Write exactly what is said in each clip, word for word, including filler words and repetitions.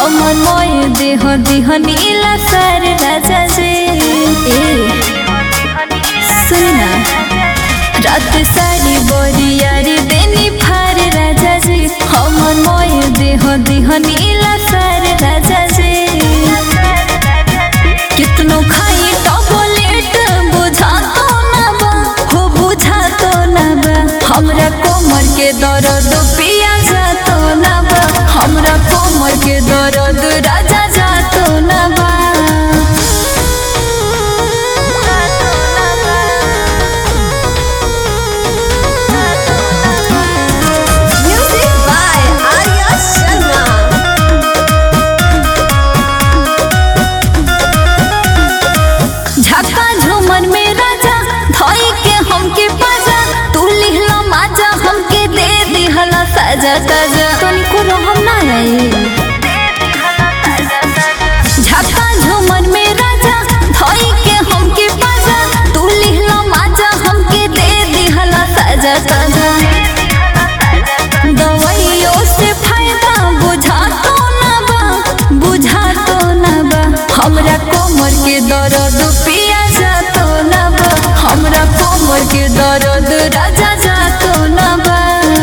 हमर मोय देह देह नीला सर राजा जी सुना रात सारी बोरियारी देनी फार राजा जी हमर मोय देह देह नीला सर राजा जी कितनो खाई टॉबलेट बुझा तो ना बा हो बुझा तो ना बा हमरा कोमर के दर्द पिया जा तो ना बा हमरा कोमर के दर्द राजा जा तो ना बा झका झूमर में राजा धोई के हमके पाजा तू लिहला माजा हमके दे दिहला साजा ताजा तनिको रहम ना आई झका झूमर में राजा धोई के हमके पाजा तू लिहला माजा हमके दे दिहला साजा ताजा दवाइयों से फायदा बुझा तो ना बा बुझा तो ना बा हमरा कोमर के दर्द पिया जा तो ना बा हमरा कोमर के दर्द राजा जा तो ना बा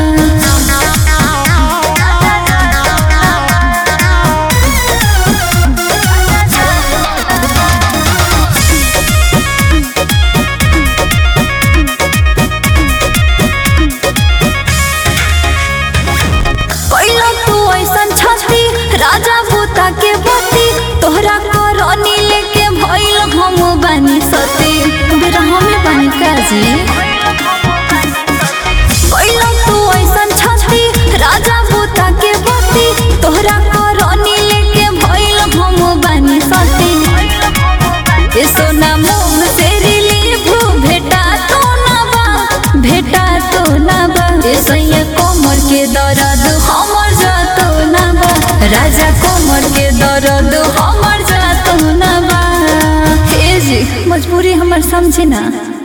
पहिला तू ऐसन छाती राजा बूता के बती तोहरा करनी लेके भइल हम बानी सती बेरा हमें बानी काजी पहिला तू ऐसन छाती राजा बूता के बती तोहरा करनी लेके भइल हम बानी सती ए सोना मुंह से रिलीफ भेटा तो ना बा भेटा तो ना बा ए सैया कोमर के दर्द हमर जा तो ना बा राजा कोमर के दर्द हमर जा तो ना बा हे जी मजबूरी हमर समझे ना।